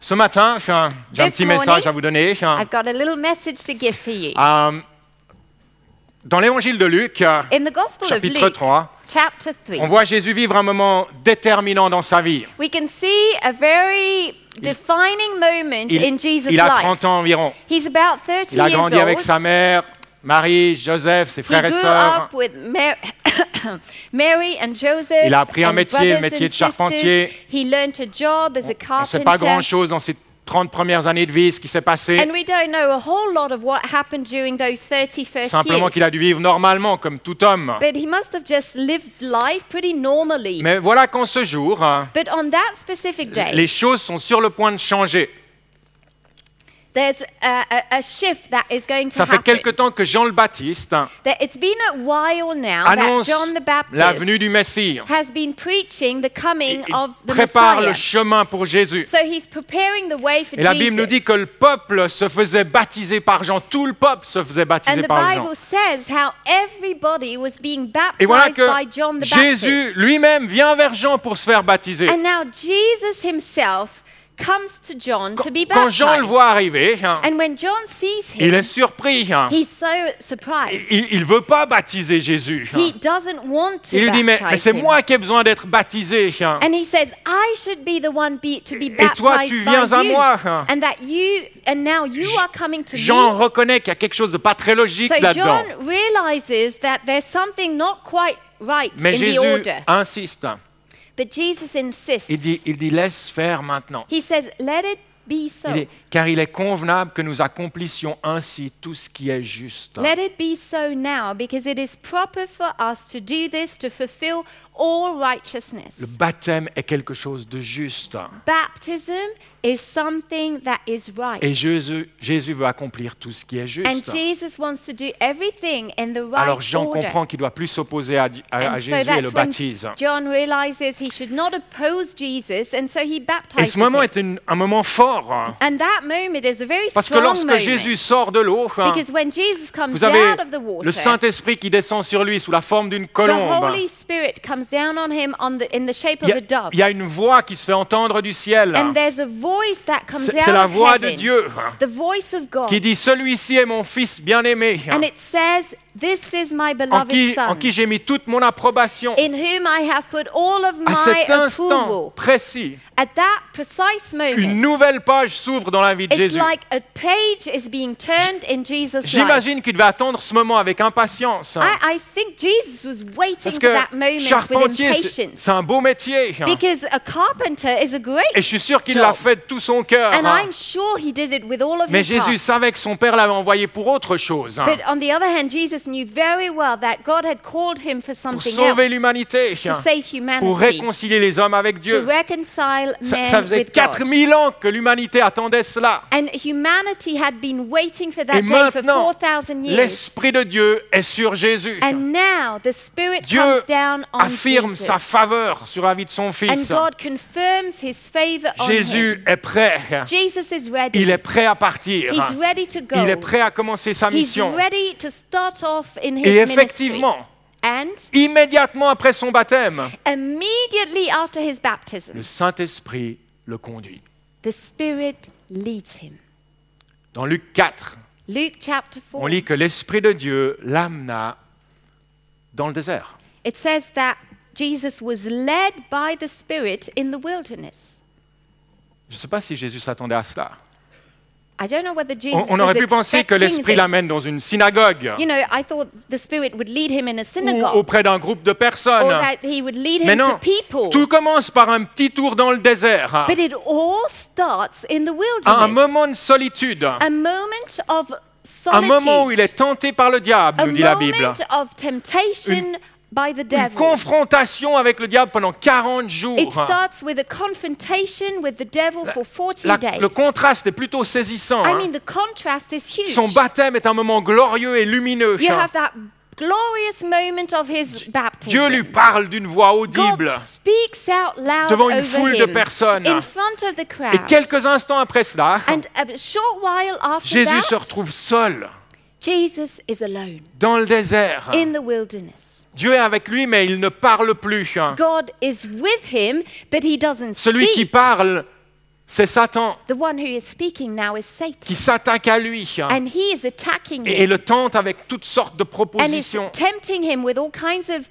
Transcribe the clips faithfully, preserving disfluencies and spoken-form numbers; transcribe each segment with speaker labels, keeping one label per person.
Speaker 1: Ce matin, j'ai un, j'ai un
Speaker 2: This
Speaker 1: petit
Speaker 2: morning,
Speaker 1: message à vous donner.
Speaker 2: I've got a little message to give to you.
Speaker 1: Euh, dans l'évangile de Luc, euh,
Speaker 2: In the Gospel of
Speaker 1: chapitre
Speaker 2: Luke,
Speaker 1: trois,
Speaker 2: chapter three,
Speaker 1: on voit Jésus vivre un moment déterminant dans sa vie.
Speaker 2: we can see a very defining moment
Speaker 1: Il,
Speaker 2: in Jesus'
Speaker 1: il a
Speaker 2: life.
Speaker 1: trente ans environ.
Speaker 2: He's about thirty
Speaker 1: Il a
Speaker 2: years
Speaker 1: grandi avec
Speaker 2: old.
Speaker 1: sa mère, Marie, Joseph, ses
Speaker 2: He
Speaker 1: frères et
Speaker 2: grew
Speaker 1: sœurs.
Speaker 2: up with Mar- Mary and Joseph.
Speaker 1: Il a appris un
Speaker 2: and
Speaker 1: métier, le
Speaker 2: brothers
Speaker 1: métier
Speaker 2: and
Speaker 1: de charpentier.
Speaker 2: sisters. He learned a job as a
Speaker 1: On ne
Speaker 2: carpenter.
Speaker 1: sait pas grand-chose dans ses trente premières années de vie, ce qui s'est passé.
Speaker 2: And we don't know a whole lot of what happened during those thirty first
Speaker 1: Simplement
Speaker 2: years.
Speaker 1: qu'il a dû vivre normalement, comme tout homme.
Speaker 2: But he must have just lived life pretty normally.
Speaker 1: Mais voilà qu'en ce jour, hein,
Speaker 2: But on that specific day,
Speaker 1: les choses sont sur le point de changer.
Speaker 2: there's a, a, a shift that is going to
Speaker 1: Ça fait
Speaker 2: happen.
Speaker 1: quelque temps que Jean le Baptiste
Speaker 2: That it's been a while now
Speaker 1: annonce
Speaker 2: that John the
Speaker 1: la
Speaker 2: Baptist
Speaker 1: venue du Messie.
Speaker 2: has been preaching the coming
Speaker 1: Il
Speaker 2: of the
Speaker 1: prépare
Speaker 2: Messiah.
Speaker 1: le chemin pour Jésus.
Speaker 2: So he's preparing the way for
Speaker 1: Et la
Speaker 2: Jesus.
Speaker 1: Bible nous dit que le peuple se faisait baptiser par Jean. Tout le peuple se faisait
Speaker 2: And
Speaker 1: baptiser
Speaker 2: the
Speaker 1: par Jean.
Speaker 2: Bible says how everybody was being
Speaker 1: Et voilà
Speaker 2: baptized by
Speaker 1: que
Speaker 2: John the
Speaker 1: Jésus
Speaker 2: Baptist.
Speaker 1: lui-même vient vers Jean pour se faire baptiser.
Speaker 2: And now Jesus himself comes to John to be
Speaker 1: Quand
Speaker 2: baptized.
Speaker 1: Jean le voit arriver, hein,
Speaker 2: And when John sees
Speaker 1: il
Speaker 2: him,
Speaker 1: est surpris. hein.
Speaker 2: he's so surprised.
Speaker 1: Il ne veut pas baptiser Jésus. hein.
Speaker 2: He doesn't want to
Speaker 1: Il lui dit, mais, mais
Speaker 2: baptize
Speaker 1: c'est
Speaker 2: him.
Speaker 1: moi qui ai besoin d'être baptisé. hein.
Speaker 2: And he says, I should be the one be, to be
Speaker 1: Et
Speaker 2: baptized
Speaker 1: toi, tu viens
Speaker 2: by
Speaker 1: à
Speaker 2: you.
Speaker 1: moi. hein.
Speaker 2: And that you, and now you are coming to
Speaker 1: Jean
Speaker 2: me.
Speaker 1: reconnaît qu'il y a quelque chose de pas très logique
Speaker 2: So
Speaker 1: là-dedans.
Speaker 2: John realizes that there's something not quite right
Speaker 1: Mais
Speaker 2: in the
Speaker 1: Jésus
Speaker 2: order.
Speaker 1: insiste.
Speaker 2: But Jesus insists.
Speaker 1: Il dit, il dit, laisse faire maintenant.
Speaker 2: He says, let it be so.
Speaker 1: Il dit, car il est convenable que nous accomplissions ainsi tout ce qui est juste.
Speaker 2: Let it be so now, because it is proper for us to do this to fulfill all righteousness.
Speaker 1: Le baptême est quelque chose de juste.
Speaker 2: Baptism is something that is right.
Speaker 1: Et Jésus, Jésus veut accomplir tout ce qui est juste.
Speaker 2: And Jesus wants to do everything in the right
Speaker 1: Alors Jean
Speaker 2: order.
Speaker 1: comprend qu'il doit plus s'opposer à, à- à
Speaker 2: And so
Speaker 1: Jésus et le
Speaker 2: that's when
Speaker 1: baptise.
Speaker 2: John realizes he should not oppose Jesus, and so he
Speaker 1: Et
Speaker 2: baptizes
Speaker 1: ce moment
Speaker 2: him.
Speaker 1: est une- un moment fort. hein.
Speaker 2: And that moment is a very
Speaker 1: Parce que
Speaker 2: strong
Speaker 1: lorsque
Speaker 2: moment.
Speaker 1: Jésus sort de l'eau, hein,
Speaker 2: Because when Jesus comes
Speaker 1: vous avez
Speaker 2: out of the water,
Speaker 1: le Saint-Esprit qui descend sur lui sous la forme d'une
Speaker 2: the
Speaker 1: colombe.
Speaker 2: Holy Spirit comes down on him on the, in the shape
Speaker 1: Il y,
Speaker 2: of
Speaker 1: a,
Speaker 2: a dove.
Speaker 1: il y a une voix qui se fait entendre du ciel.
Speaker 2: And there's a voice that comes
Speaker 1: C'est
Speaker 2: out
Speaker 1: c'est la
Speaker 2: of
Speaker 1: voix de
Speaker 2: heaven,
Speaker 1: Dieu hein,
Speaker 2: the voice of God.
Speaker 1: qui dit, celui-ci est mon fils bien-aimé, hein,
Speaker 2: And it says, "This is my
Speaker 1: en
Speaker 2: beloved
Speaker 1: qui,
Speaker 2: son,
Speaker 1: en qui j'ai mis toute mon approbation.
Speaker 2: in whom I have put all of
Speaker 1: À
Speaker 2: my
Speaker 1: cet instant
Speaker 2: approval."
Speaker 1: précis,
Speaker 2: At that precise moment,
Speaker 1: une nouvelle page s'ouvre dans la vie de
Speaker 2: it's
Speaker 1: Jésus.
Speaker 2: like a page is being turned in Jesus' life.
Speaker 1: J'imagine qu'il devait attendre ce moment avec impatience. hein,
Speaker 2: I, I think Jesus was waiting
Speaker 1: Parce
Speaker 2: for
Speaker 1: que
Speaker 2: that moment with
Speaker 1: charpentier, c'est
Speaker 2: impatience.
Speaker 1: c'est un beau métier. hein,
Speaker 2: Because a carpenter is a great
Speaker 1: Et je suis sûr qu'il l'a
Speaker 2: job.
Speaker 1: fait de tout son cœur.
Speaker 2: And
Speaker 1: hein.
Speaker 2: I'm sure he did it with all of
Speaker 1: Mais
Speaker 2: his
Speaker 1: Jésus
Speaker 2: heart.
Speaker 1: savait que son Père l'avait envoyé pour autre chose, hein,
Speaker 2: But on the other hand, Jesus knew very well that God had called him for
Speaker 1: pour
Speaker 2: something
Speaker 1: sauver
Speaker 2: else,
Speaker 1: l'humanité,
Speaker 2: to
Speaker 1: hein,
Speaker 2: save
Speaker 1: pour
Speaker 2: humanity,
Speaker 1: réconcilier les hommes avec
Speaker 2: to
Speaker 1: Dieu.
Speaker 2: reconcile
Speaker 1: Ça,
Speaker 2: men
Speaker 1: ça faisait
Speaker 2: with
Speaker 1: quatre
Speaker 2: God.
Speaker 1: mille ans que l'humanité attendait cela.
Speaker 2: And humanity had been waiting for that
Speaker 1: Et
Speaker 2: day for
Speaker 1: maintenant,
Speaker 2: four thousand years.
Speaker 1: l'Esprit de Dieu est sur Jésus.
Speaker 2: And now the Spirit
Speaker 1: Dieu
Speaker 2: comes down on
Speaker 1: affirme
Speaker 2: Jesus.
Speaker 1: sa faveur sur la vie de son
Speaker 2: And
Speaker 1: Fils.
Speaker 2: God confirms his favor on him.
Speaker 1: Jésus est prêt.
Speaker 2: Jesus is ready.
Speaker 1: Il est prêt à partir.
Speaker 2: He's ready to go.
Speaker 1: Il est prêt à commencer sa
Speaker 2: He's
Speaker 1: mission.
Speaker 2: ready to start off in his
Speaker 1: Et
Speaker 2: ministry.
Speaker 1: effectivement,
Speaker 2: And
Speaker 1: immédiatement après son baptême,
Speaker 2: immediately after his baptism,
Speaker 1: le Saint-Esprit le conduit.
Speaker 2: the Spirit leads him.
Speaker 1: Dans Luc quatre,
Speaker 2: Luke chapter
Speaker 1: on
Speaker 2: four,
Speaker 1: lit que l'Esprit de Dieu l'amena dans le désert.
Speaker 2: it says that Jesus was led by the Spirit in the wilderness.
Speaker 1: Je ne sais pas si Jésus s'attendait à cela.
Speaker 2: I don't know whether Jesus
Speaker 1: On, on aurait
Speaker 2: was
Speaker 1: pu penser que
Speaker 2: expecting
Speaker 1: l'Esprit
Speaker 2: this.
Speaker 1: l'amène dans une synagogue
Speaker 2: You know, I thought the Spirit would lead him in a
Speaker 1: ou
Speaker 2: synagogue,
Speaker 1: auprès d'un groupe de personnes.
Speaker 2: or that he would lead
Speaker 1: Mais
Speaker 2: him to
Speaker 1: non,
Speaker 2: people.
Speaker 1: tout commence par un petit tour dans le désert, hein,
Speaker 2: But it all starts in the wilderness.
Speaker 1: à un moment de solitude,
Speaker 2: A moment of
Speaker 1: un
Speaker 2: solitude.
Speaker 1: moment où il est tenté par le diable,
Speaker 2: a
Speaker 1: nous dit la Bible.
Speaker 2: moment of temptation by the
Speaker 1: Une
Speaker 2: devil.
Speaker 1: confrontation avec le diable pendant quarante jours.
Speaker 2: It starts with a confrontation with the devil for forty
Speaker 1: La-
Speaker 2: days.
Speaker 1: le contraste est plutôt saisissant.
Speaker 2: I
Speaker 1: hein.
Speaker 2: mean, the contrast is huge.
Speaker 1: Son baptême est un moment glorieux et lumineux.
Speaker 2: You
Speaker 1: hein.
Speaker 2: have that glorious moment of his baptism.
Speaker 1: Dieu lui parle d'une voix audible.
Speaker 2: God speaks out loud
Speaker 1: devant une
Speaker 2: over
Speaker 1: foule de
Speaker 2: him,
Speaker 1: personnes.
Speaker 2: in front of the crowd.
Speaker 1: Et quelques instants après cela,
Speaker 2: And a short while after
Speaker 1: Jésus
Speaker 2: that,
Speaker 1: se retrouve seul
Speaker 2: Jesus is alone
Speaker 1: dans le désert.
Speaker 2: in the wilderness.
Speaker 1: Dieu est avec lui, mais il ne parle plus. hein.
Speaker 2: God is with him, but he doesn't
Speaker 1: Celui qui
Speaker 2: speak.
Speaker 1: parle c'est Satan
Speaker 2: The one who is speaking now is Satan.
Speaker 1: qui s'attaque à lui
Speaker 2: And he is attacking
Speaker 1: et, et
Speaker 2: him
Speaker 1: le tente avec toutes sortes de
Speaker 2: and is
Speaker 1: propositions.
Speaker 2: tempting him with all kinds of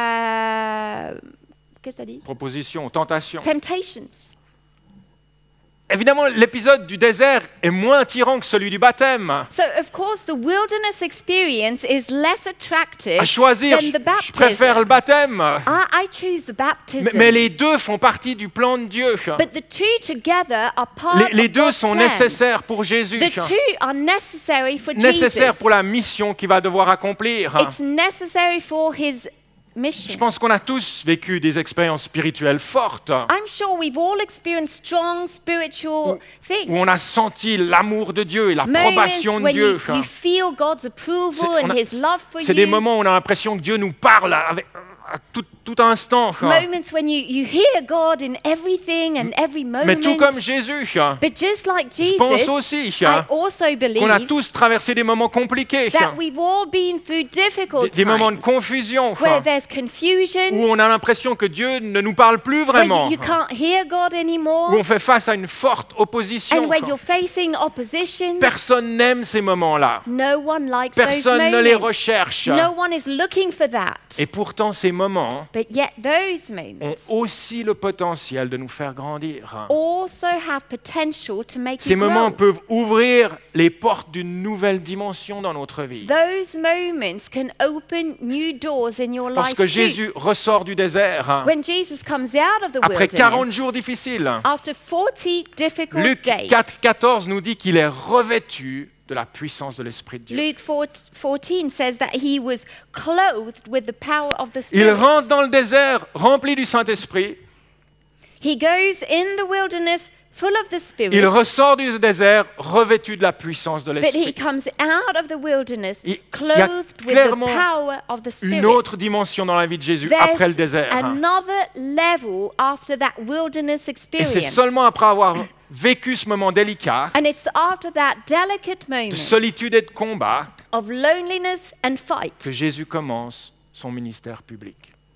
Speaker 2: uh, qu'est-ce que ça dit?
Speaker 1: Propositions, tentations.
Speaker 2: Temptations.
Speaker 1: Évidemment, l'épisode du désert est moins attirant que celui du baptême.
Speaker 2: So of course the wilderness experience is less attractive
Speaker 1: À choisir,
Speaker 2: than
Speaker 1: je,
Speaker 2: the
Speaker 1: je préfère le
Speaker 2: baptism.
Speaker 1: baptême.
Speaker 2: I, I choose the baptism.
Speaker 1: Mais, mais les deux font partie du plan de Dieu.
Speaker 2: But the two together are part
Speaker 1: Les, les
Speaker 2: of
Speaker 1: deux
Speaker 2: God's
Speaker 1: sont
Speaker 2: plan.
Speaker 1: nécessaires pour Jésus.
Speaker 2: The two are necessary for
Speaker 1: Nécessaires
Speaker 2: Jesus.
Speaker 1: pour la mission qu'il va devoir accomplir.
Speaker 2: It's necessary for his
Speaker 1: Je
Speaker 2: mission.
Speaker 1: pense qu'on a tous vécu des expériences spirituelles fortes
Speaker 2: I'm sure we've all experienced strong spiritual things.
Speaker 1: où on a senti l'amour de Dieu et
Speaker 2: Moments
Speaker 1: l'approbation de
Speaker 2: when
Speaker 1: Dieu.
Speaker 2: you, you feel God's approval
Speaker 1: C'est- on
Speaker 2: and
Speaker 1: a-
Speaker 2: His love for
Speaker 1: C'est des
Speaker 2: you.
Speaker 1: moments où on a l'impression que Dieu nous parle avec, à tout, tout instant.
Speaker 2: Moments when you, you hear God in everything and every moment.
Speaker 1: Mais tout comme Jésus,
Speaker 2: But just like
Speaker 1: je pense
Speaker 2: Jesus,
Speaker 1: aussi
Speaker 2: I also believe
Speaker 1: qu'on a tous traversé des moments compliqués,
Speaker 2: that we've all been through difficult
Speaker 1: des, des moments de
Speaker 2: times
Speaker 1: confusion,
Speaker 2: where there's confusion,
Speaker 1: où on a l'impression que Dieu ne nous parle plus
Speaker 2: where
Speaker 1: vraiment,
Speaker 2: you, you can't hear God
Speaker 1: où
Speaker 2: anymore,
Speaker 1: on fait face à une forte opposition.
Speaker 2: and where you're facing opposition.
Speaker 1: Personne n'aime ces moments-là.
Speaker 2: No one likes those
Speaker 1: Personne ne les
Speaker 2: moments.
Speaker 1: recherche.
Speaker 2: No one is looking for that.
Speaker 1: Et pourtant, ces moments
Speaker 2: But yet those
Speaker 1: ont
Speaker 2: moments
Speaker 1: aussi le potentiel de nous faire grandir.
Speaker 2: also have potential to make
Speaker 1: Ces
Speaker 2: you
Speaker 1: moments
Speaker 2: grow.
Speaker 1: peuvent ouvrir les portes d'une nouvelle dimension dans notre vie.
Speaker 2: Those moments can open new doors in your life
Speaker 1: Lorsque
Speaker 2: too.
Speaker 1: Jésus ressort du désert,
Speaker 2: When Jesus comes out of the
Speaker 1: après quarante
Speaker 2: wilderness,
Speaker 1: jours difficiles,
Speaker 2: after forty difficult
Speaker 1: Luc
Speaker 2: days,
Speaker 1: quatre, quatorze nous dit qu'il est revêtu de la puissance de l'Esprit de Dieu.
Speaker 2: Luke fourteen says that he was clothed with the power of the
Speaker 1: Il
Speaker 2: Spirit.
Speaker 1: rentre dans le désert rempli du Saint-Esprit.
Speaker 2: He goes in the wilderness full of the Spirit,
Speaker 1: Il ressort du désert revêtu de la puissance de
Speaker 2: but he
Speaker 1: l'Esprit.
Speaker 2: comes out of the wilderness
Speaker 1: Il- il y a
Speaker 2: clothed with the
Speaker 1: clairement
Speaker 2: power of the Spirit.
Speaker 1: Une autre dimension dans la vie de Jésus après le
Speaker 2: There's
Speaker 1: désert.
Speaker 2: another level after that wilderness
Speaker 1: Et
Speaker 2: experience.
Speaker 1: c'est seulement après avoir vécu ce moment délicat
Speaker 2: And it's after that delicate
Speaker 1: de
Speaker 2: moment
Speaker 1: solitude et de combat
Speaker 2: of loneliness and fight
Speaker 1: que Jésus commence son ministère public.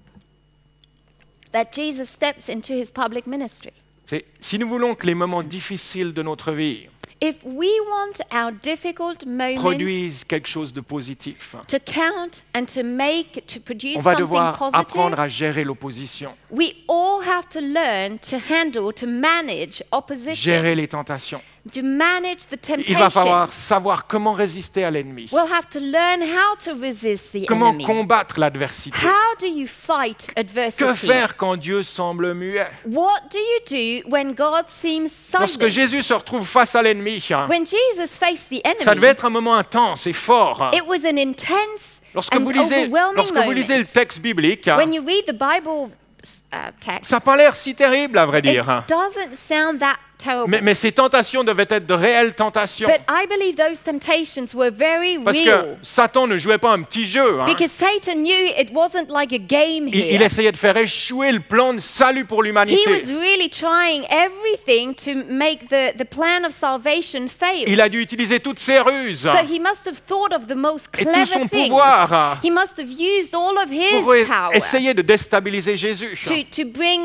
Speaker 2: that Jesus steps into his public ministry.
Speaker 1: C'est- si nous voulons que les moments difficiles de notre vie
Speaker 2: If we want our difficult moments
Speaker 1: produisent quelque chose de positif,
Speaker 2: to count and to make, to produce
Speaker 1: on va
Speaker 2: something
Speaker 1: devoir apprendre
Speaker 2: positive,
Speaker 1: à gérer l'opposition,
Speaker 2: we all have to learn to handle, to manage opposition,
Speaker 1: gérer les tentations.
Speaker 2: to manage the
Speaker 1: Il va
Speaker 2: temptation.
Speaker 1: falloir savoir comment résister à l'ennemi,
Speaker 2: We'll have to learn how to resist the
Speaker 1: comment
Speaker 2: enemy.
Speaker 1: combattre l'adversité.
Speaker 2: How do you fight adversity?
Speaker 1: Que faire quand Dieu semble muet?
Speaker 2: What do you do when God seems silent?
Speaker 1: Lorsque Jésus se retrouve face à l'ennemi,
Speaker 2: When Jesus faced the enemy,
Speaker 1: ça devait être un moment intense et fort.
Speaker 2: it was an intense
Speaker 1: Lorsque
Speaker 2: and
Speaker 1: vous lisez,
Speaker 2: overwhelming
Speaker 1: lorsque vous lisez le
Speaker 2: moment.
Speaker 1: texte biblique,
Speaker 2: When you read the Bible uh, text,
Speaker 1: ça n'a pas l'air si terrible, à vrai
Speaker 2: it
Speaker 1: dire.
Speaker 2: doesn't sound that terrible.
Speaker 1: Mais, mais ces tentations devaient être de réelles tentations.
Speaker 2: But I believe those temptations were very
Speaker 1: Parce que
Speaker 2: real.
Speaker 1: Satan ne jouait pas un petit jeu. hein.
Speaker 2: Because Satan knew it wasn't like a game
Speaker 1: Il, il
Speaker 2: here.
Speaker 1: essayait de faire échouer le plan de salut pour
Speaker 2: He
Speaker 1: l'humanité.
Speaker 2: was really trying everything to make the, the plan of salvation fail.
Speaker 1: Il a dû utiliser toutes ses ruses
Speaker 2: So he must have thought of the most
Speaker 1: Et tout
Speaker 2: clever
Speaker 1: son
Speaker 2: things.
Speaker 1: pouvoir.
Speaker 2: He must have used all of his
Speaker 1: pour e-
Speaker 2: power
Speaker 1: essayer de déstabiliser Jésus.
Speaker 2: to, to bring,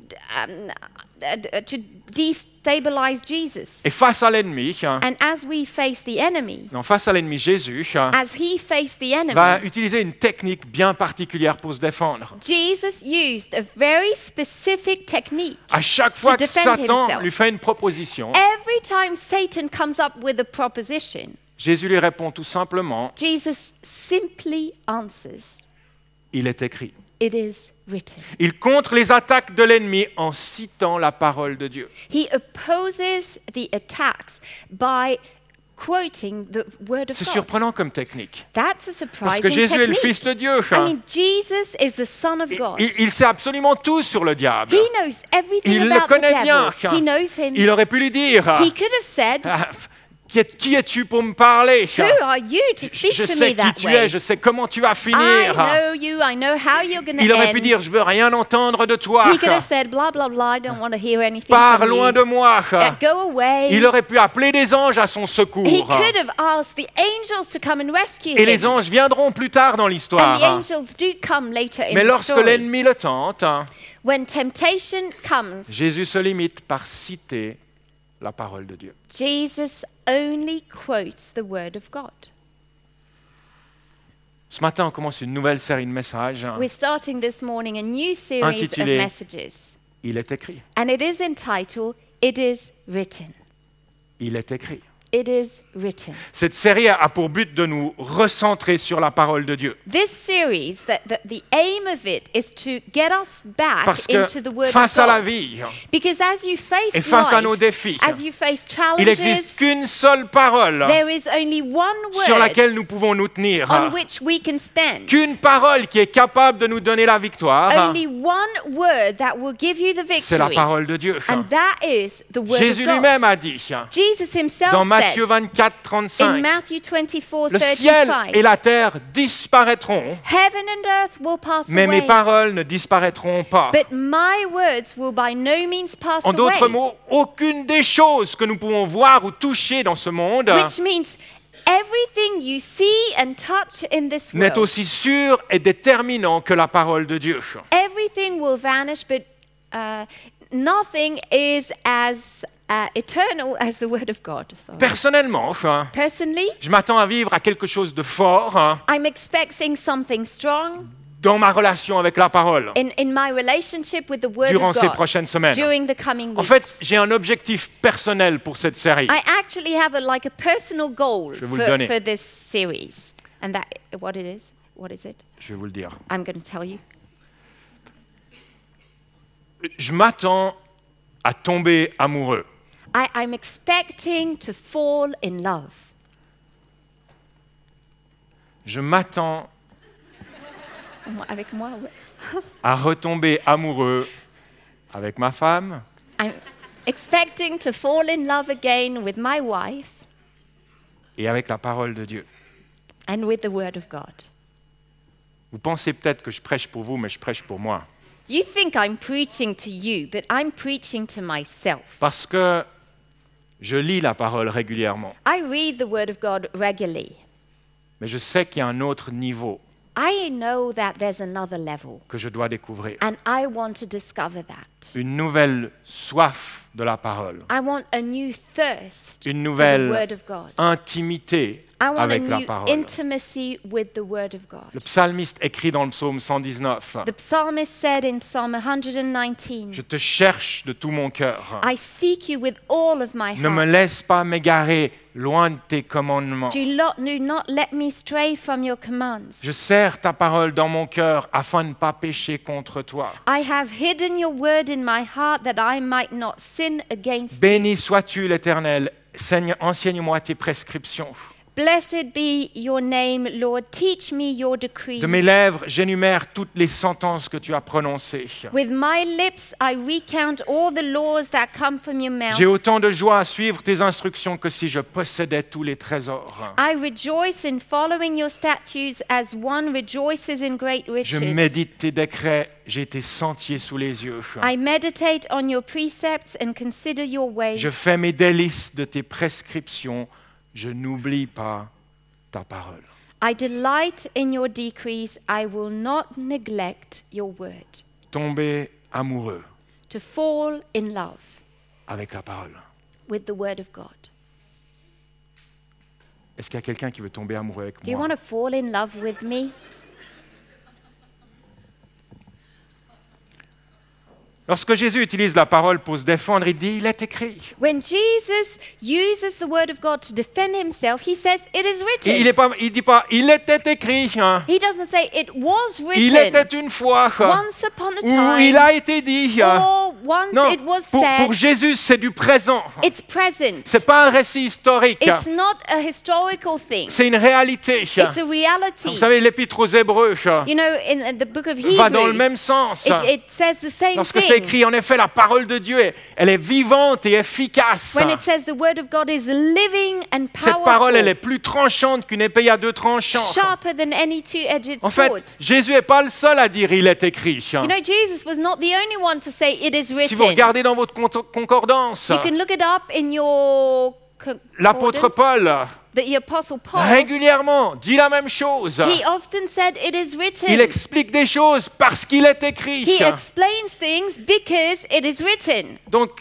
Speaker 2: um, uh, to destabilize Jesus.
Speaker 1: Et face à l'ennemi,
Speaker 2: And as we face the enemy,
Speaker 1: non, face à l'ennemi, Jésus
Speaker 2: as he faced the enemy,
Speaker 1: va utiliser une technique bien particulière pour se défendre.
Speaker 2: Jesus used a very specific technique.
Speaker 1: À chaque fois que
Speaker 2: defend
Speaker 1: Satan
Speaker 2: himself.
Speaker 1: lui fait une proposition,
Speaker 2: Every time Satan comes up with a proposition,
Speaker 1: Jésus lui répond tout simplement,
Speaker 2: Jesus simply answers,
Speaker 1: il est écrit.
Speaker 2: "It is written."
Speaker 1: Il contre les attaques de l'ennemi en citant la parole de Dieu.
Speaker 2: He opposes the attacks by quoting the word of
Speaker 1: C'est
Speaker 2: God.
Speaker 1: surprenant comme technique.
Speaker 2: That's a
Speaker 1: Parce
Speaker 2: surprising
Speaker 1: que Jésus est le
Speaker 2: technique.
Speaker 1: Fils de Dieu.
Speaker 2: I mean, Jesus is the Son of
Speaker 1: Il,
Speaker 2: God.
Speaker 1: il- il sait absolument tout sur le diable.
Speaker 2: He knows everything
Speaker 1: Il le
Speaker 2: about the
Speaker 1: connaît
Speaker 2: devil.
Speaker 1: bien.
Speaker 2: He knows him.
Speaker 1: Il aurait pu lui dire,
Speaker 2: He could have said,
Speaker 1: Ah, qui es- qui es-tu pour me parler?
Speaker 2: "Who are you to speak
Speaker 1: Je
Speaker 2: to
Speaker 1: sais
Speaker 2: me
Speaker 1: qui
Speaker 2: that
Speaker 1: tu
Speaker 2: way?
Speaker 1: es, je sais comment tu vas
Speaker 2: I
Speaker 1: finir.
Speaker 2: know you. I know how you're going to
Speaker 1: Il aurait
Speaker 2: end."
Speaker 1: pu dire, je veux rien entendre de toi.
Speaker 2: He could have said, "Blah blah blah. I don't want to hear anything
Speaker 1: Pars
Speaker 2: from
Speaker 1: loin
Speaker 2: you.
Speaker 1: de moi.
Speaker 2: Uh, go away."
Speaker 1: Il aurait pu appeler des anges à son secours.
Speaker 2: He could have asked the angels to come and rescue
Speaker 1: Et
Speaker 2: him.
Speaker 1: les anges viendront plus tard dans
Speaker 2: And the
Speaker 1: l'histoire.
Speaker 2: angels do come later in
Speaker 1: Mais
Speaker 2: the
Speaker 1: lorsque
Speaker 2: story.
Speaker 1: l'ennemi le tente,
Speaker 2: When temptation comes,
Speaker 1: Jésus se limite par citer la parole de Dieu.
Speaker 2: Jesus only quotes the word of God.
Speaker 1: Ce matin, on commence une nouvelle série de messages. hein.
Speaker 2: We're starting this morning a new series
Speaker 1: Intitulé-
Speaker 2: of messages,
Speaker 1: Il est écrit.
Speaker 2: and it is entitled, It is Written.
Speaker 1: Il est écrit.
Speaker 2: It is written.
Speaker 1: Cette série a pour but de nous recentrer sur la parole de Dieu.
Speaker 2: This series, that, that the aim of it is to get us back
Speaker 1: Parce que
Speaker 2: into the Word
Speaker 1: face
Speaker 2: of
Speaker 1: à la
Speaker 2: God.
Speaker 1: vie,
Speaker 2: Because as you face
Speaker 1: et face à nos
Speaker 2: life,
Speaker 1: défis,
Speaker 2: as you face
Speaker 1: il n'existe
Speaker 2: challenges,
Speaker 1: qu'une seule parole
Speaker 2: there is only one
Speaker 1: sur laquelle
Speaker 2: word
Speaker 1: nous pouvons nous tenir.
Speaker 2: on which we can stand.
Speaker 1: Qu'une parole qui est capable de nous donner la victoire,
Speaker 2: Only one word that will give you the
Speaker 1: c'est la
Speaker 2: victory.
Speaker 1: parole de Dieu.
Speaker 2: And that is the Word
Speaker 1: Jésus
Speaker 2: of God.
Speaker 1: lui-même a dit,
Speaker 2: Jesus himself
Speaker 1: dans
Speaker 2: said
Speaker 1: Matthieu vingt-quatre,
Speaker 2: in
Speaker 1: trente-cinq,
Speaker 2: Matthew twenty-four
Speaker 1: le ciel
Speaker 2: thirty-five,
Speaker 1: et la terre disparaîtront,
Speaker 2: Heaven and earth will pass
Speaker 1: mais mes
Speaker 2: away,
Speaker 1: paroles ne disparaîtront pas.
Speaker 2: but my words will by no means pass
Speaker 1: En d'autres
Speaker 2: away.
Speaker 1: mots, aucune des choses que nous pouvons voir ou toucher dans ce monde
Speaker 2: Which means everything you see and touch in this
Speaker 1: n'est
Speaker 2: world,
Speaker 1: aussi sûr et déterminant que la parole de Dieu.
Speaker 2: everything will vanish, but uh, nothing is as uh, eternal as the Word of God. Sorry.
Speaker 1: Personnellement, enfin,
Speaker 2: Personally,
Speaker 1: je m'attends à vivre à quelque chose de fort hein,
Speaker 2: I'm expecting something strong
Speaker 1: dans ma relation avec la parole
Speaker 2: in, in my relationship with the Word
Speaker 1: durant
Speaker 2: of
Speaker 1: ces
Speaker 2: God
Speaker 1: prochaines semaines.
Speaker 2: during the coming
Speaker 1: En
Speaker 2: weeks.
Speaker 1: fait, j'ai un objectif personnel pour cette série.
Speaker 2: I actually have a, like a personal goal
Speaker 1: Je vais vous
Speaker 2: for,
Speaker 1: le donner.
Speaker 2: for this series. And that, what it is? What is it?
Speaker 1: Je vais vous le dire.
Speaker 2: I'm going to tell you.
Speaker 1: Je m'attends à tomber amoureux.
Speaker 2: I, I'm expecting to fall in love.
Speaker 1: Je m'attends
Speaker 2: Moi- Avec moi, ouais.
Speaker 1: à retomber amoureux avec ma femme,
Speaker 2: I'm expecting to fall in love again with my wife
Speaker 1: et avec la parole de Dieu.
Speaker 2: and with the Word of God.
Speaker 1: Vous pensez peut-être que je prêche pour vous, mais je prêche pour moi.
Speaker 2: You think I'm preaching to you, but I'm preaching to myself.
Speaker 1: Parce que je lis la parole régulièrement,
Speaker 2: I read the Word of God regularly.
Speaker 1: mais je sais qu'il y a un autre niveau
Speaker 2: I know that there's another level,
Speaker 1: que je dois découvrir.
Speaker 2: and I want to discover that.
Speaker 1: Une nouvelle soif de la parole,
Speaker 2: I want a new thirst
Speaker 1: une
Speaker 2: for the
Speaker 1: nouvelle
Speaker 2: Word of God.
Speaker 1: intimité
Speaker 2: I want a
Speaker 1: avec la
Speaker 2: new
Speaker 1: parole.
Speaker 2: intimacy with the Word of God.
Speaker 1: Le psalmiste écrit dans le psaume cent dix-neuf,
Speaker 2: The psalmist said in Psalm one nineteen,
Speaker 1: je te cherche de tout mon cœur.
Speaker 2: I seek you with all of my
Speaker 1: Ne me
Speaker 2: heart.
Speaker 1: laisse pas m'égarer loin de tes commandements.
Speaker 2: Do not, do not let me stray from your commands.
Speaker 1: Je serre ta parole dans mon cœur afin de ne pas pécher contre toi.
Speaker 2: I have hidden your word in my heart that I might not sin against you.
Speaker 1: Béni sois-tu l'Éternel, Seigneur, enseigne-moi tes prescriptions.
Speaker 2: Blessed be your name, Lord. Teach me your decrees.
Speaker 1: De mes lèvres, j'énumère toutes les sentences que tu as prononcées.
Speaker 2: With my lips I recount all the laws that come from your mouth.
Speaker 1: J'ai autant de joie à suivre tes instructions que si je possédais tous les trésors.
Speaker 2: I rejoice in following your statutes as one rejoices in great
Speaker 1: Je
Speaker 2: riches.
Speaker 1: médite tes décrets, j'ai tes sentiers sous les yeux.
Speaker 2: I meditate on your precepts and consider your ways.
Speaker 1: Je fais mes délices de tes prescriptions, je n'oublie pas ta parole.
Speaker 2: I delight in your decrees. I will not neglect your word.
Speaker 1: Tomber amoureux
Speaker 2: To fall in love
Speaker 1: avec la parole.
Speaker 2: with the word of God.
Speaker 1: Est-ce qu'il y a quelqu'un qui veut tomber amoureux avec
Speaker 2: Do you
Speaker 1: moi?
Speaker 2: want to fall in love with me?
Speaker 1: Lorsque Jésus utilise la parole pour se défendre, il dit, il est écrit.
Speaker 2: When Jesus uses the word of God to defend himself, he says, it is written.
Speaker 1: Et il ne dit pas, il était écrit. hein.
Speaker 2: He doesn't say, it was
Speaker 1: Il
Speaker 2: written
Speaker 1: était une fois.
Speaker 2: once upon a
Speaker 1: Ou
Speaker 2: time,
Speaker 1: il a été dit.
Speaker 2: or once
Speaker 1: Non,
Speaker 2: it was
Speaker 1: pour,
Speaker 2: said.
Speaker 1: pour Jésus, c'est du présent.
Speaker 2: It's present.
Speaker 1: C'est pas un récit historique.
Speaker 2: It's not a historical thing.
Speaker 1: C'est une réalité.
Speaker 2: It's a reality.
Speaker 1: Vous savez, l'épître aux Hébreux
Speaker 2: You know, in the book of
Speaker 1: va dans le même
Speaker 2: Hebrews,
Speaker 1: sens.
Speaker 2: it, it says the same
Speaker 1: Lorsque c'est
Speaker 2: thing.
Speaker 1: écrit, en effet, la parole de Dieu, est- elle est vivante et efficace.
Speaker 2: When it says the word of God is living and
Speaker 1: Cette parole, elle est
Speaker 2: powerful,
Speaker 1: plus tranchante qu'une épée à deux tranchants.
Speaker 2: sharper than any two-edged
Speaker 1: En
Speaker 2: sword.
Speaker 1: fait, Jésus n'est pas le seul à dire il est écrit.
Speaker 2: You know, Jesus was not the only one to say it is
Speaker 1: Si vous
Speaker 2: written.
Speaker 1: regardez dans votre con- concordance,
Speaker 2: You can look it up in your
Speaker 1: l'apôtre
Speaker 2: concordance.
Speaker 1: Paul,
Speaker 2: The Apostle Paul,
Speaker 1: régulièrement, dit la même chose.
Speaker 2: he often said it is written.
Speaker 1: Il explique des choses parce qu'il est écrit.
Speaker 2: He explains things because it is written.
Speaker 1: Donc,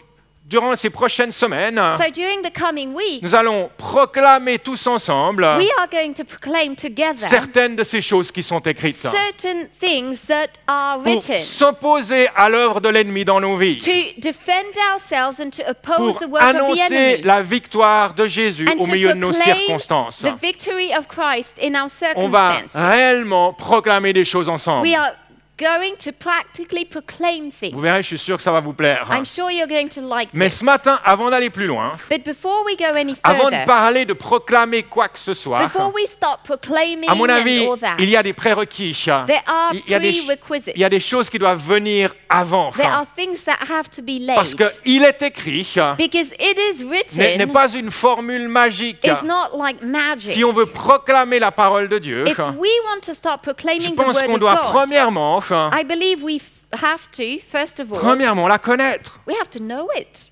Speaker 1: durant ces prochaines semaines,
Speaker 2: So during the coming weeks,
Speaker 1: nous allons proclamer tous ensemble
Speaker 2: we are going to proclaim together
Speaker 1: certaines de ces choses qui sont écrites
Speaker 2: certain things that are
Speaker 1: pour
Speaker 2: written
Speaker 1: s'opposer à l'œuvre de l'ennemi dans nos vies,
Speaker 2: to defend ourselves and to oppose
Speaker 1: pour
Speaker 2: the work of the
Speaker 1: annoncer
Speaker 2: enemy
Speaker 1: la victoire de Jésus
Speaker 2: and
Speaker 1: au
Speaker 2: to
Speaker 1: milieu de nos
Speaker 2: proclaim
Speaker 1: circonstances.
Speaker 2: the victory of Christ in our
Speaker 1: On va
Speaker 2: circumstances.
Speaker 1: réellement proclamer des choses ensemble.
Speaker 2: We are going to practically proclaim
Speaker 1: Vous
Speaker 2: things.
Speaker 1: verrez, je suis sûr que ça va vous plaire.
Speaker 2: I'm sure you're going to like
Speaker 1: Mais
Speaker 2: this.
Speaker 1: ce matin, avant d'aller plus loin,
Speaker 2: But before we go any
Speaker 1: avant de
Speaker 2: further,
Speaker 1: parler de proclamer quoi que ce soit,
Speaker 2: before we start proclaiming
Speaker 1: à mon avis,
Speaker 2: and all that,
Speaker 1: il y a des prérequis.
Speaker 2: there are
Speaker 1: Il y a des,
Speaker 2: prerequisites.
Speaker 1: il y a des choses qui doivent venir avant.
Speaker 2: There are things that have to be
Speaker 1: Parce
Speaker 2: laid.
Speaker 1: qu'il est écrit,
Speaker 2: Because it is
Speaker 1: n'est n'est
Speaker 2: written,
Speaker 1: pas une formule magique.
Speaker 2: it's not like magic.
Speaker 1: Si on veut proclamer la parole de Dieu,
Speaker 2: If we want to start
Speaker 1: je
Speaker 2: proclaiming the
Speaker 1: pense
Speaker 2: word
Speaker 1: qu'on
Speaker 2: of
Speaker 1: doit
Speaker 2: God,
Speaker 1: premièrement,
Speaker 2: I believe we f- have to, first of all,
Speaker 1: premièrement la connaître.
Speaker 2: we have to know it.